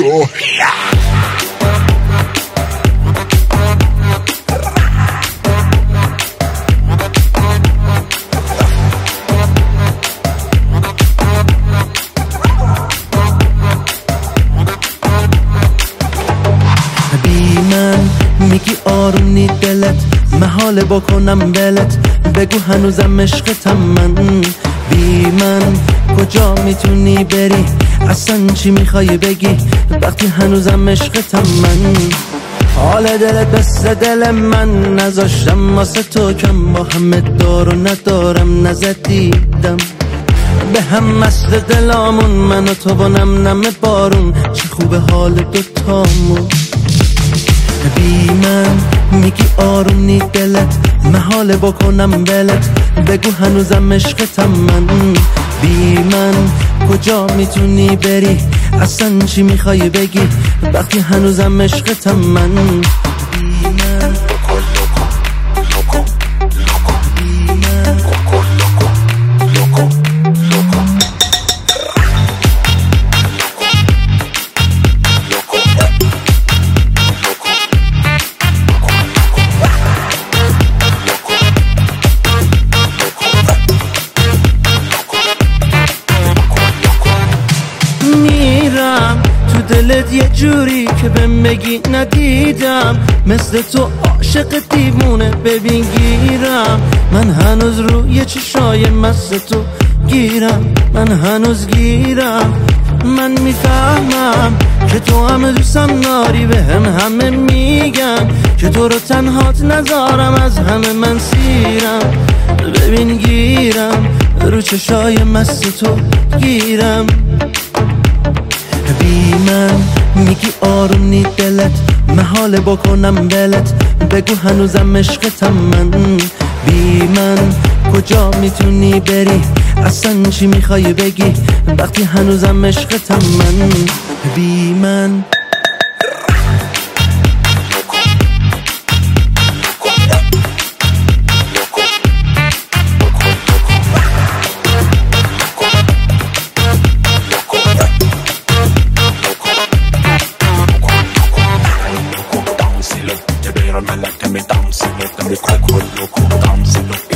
میگی آروم دلت محاله بکنم بلت بگو هنوزم عشقتم من بی من کجا میتونی بری اصلا چی میخوای بگی وقتی هنوزم عشقتم من حال دلت مثل دل من نذاشتم واسه تو کم با همه دار و ندارم نزدیدم به هم مثل دلامون من و تو و نم نم بارون چه خوبه حال دوتامون بی من میگی آروم دلت محاله بکنم بلت بگو هنوزم عشقتم من بی من کجا میتونی بری اصلا چی میخوای بگی وقتی هنوزم عشقتم من بی من میرم تو دلت یه جوری که بهم بگی ندیدم مثل تو عاشق دیوونه ببین گیرم من هنوز روی چشای مست تو گیرم من هنوز گیرم من میفهمم که تو همه دوستم داری به همه میگن که تو رو تنهات نذارم از همه من سیرم ببین گیرم رو چشای مست تو گیرم بی من میگی آروم دلت محاله بکنم بلت بگو هنوزم عشقتم من بی من کجا میتونی بری اصلا چی میخوای بگی وقتی هنوزم عشقتم من بی من Me like me dancing, let me coco loco dancing.